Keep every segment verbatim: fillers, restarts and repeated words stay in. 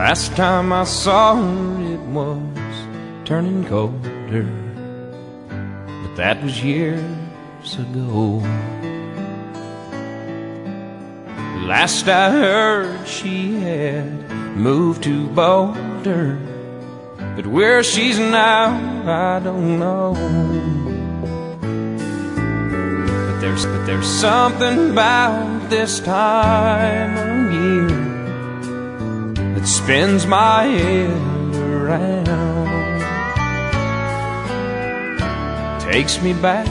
Last time I saw her, it was turning colder, but that was years ago. Last I heard, she had moved to Boulder, but where she's now, I don't know. But there's, but there's something about this time of year that spins my head around, takes me back,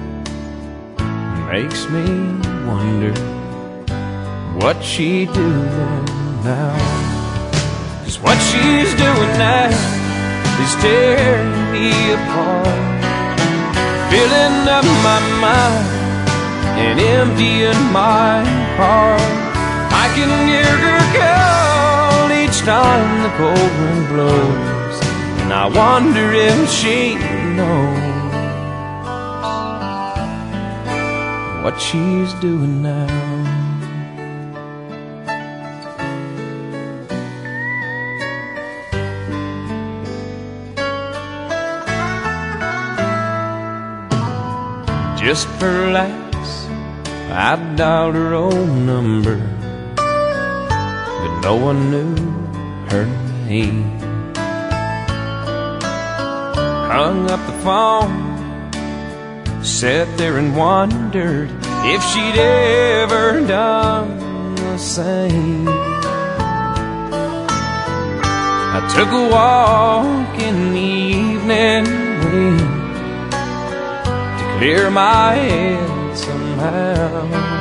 makes me wonder what she doing now. 'Cause what she's doing now is tearing me apart, filling up my mind and emptying my heart. I can hear her call each time the cold wind blows, and I wonder if she knows what she's doing now. Just for laughs, I dialed her old number, but no one knew her name. Hung up the phone, sat there and wondered if she'd ever done the same. I took a walk in the evening wind, clear my head somehow.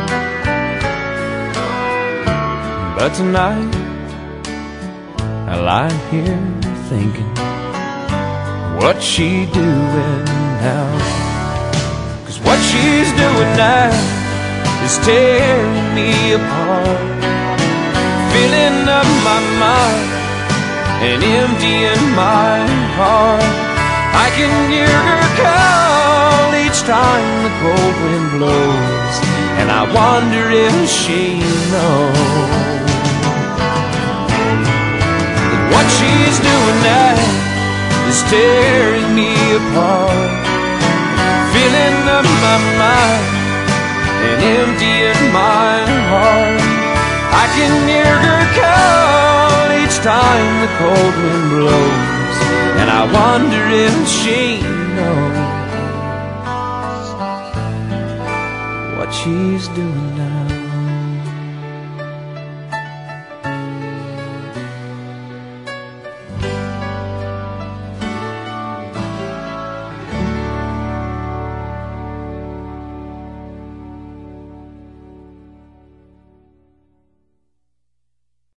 But tonight I lie here thinking, what's she doing now? 'Cause what she's doing now is tearing me apart, filling up my mind and emptying my heart. I can hear her call each time the cold wind blows, and I wonder if she knows that what she's doing now is tearing me apart, filling up my mind and emptying my heart. I can hear her call each time the cold wind blows, and I wonder if she knows what she's doing now.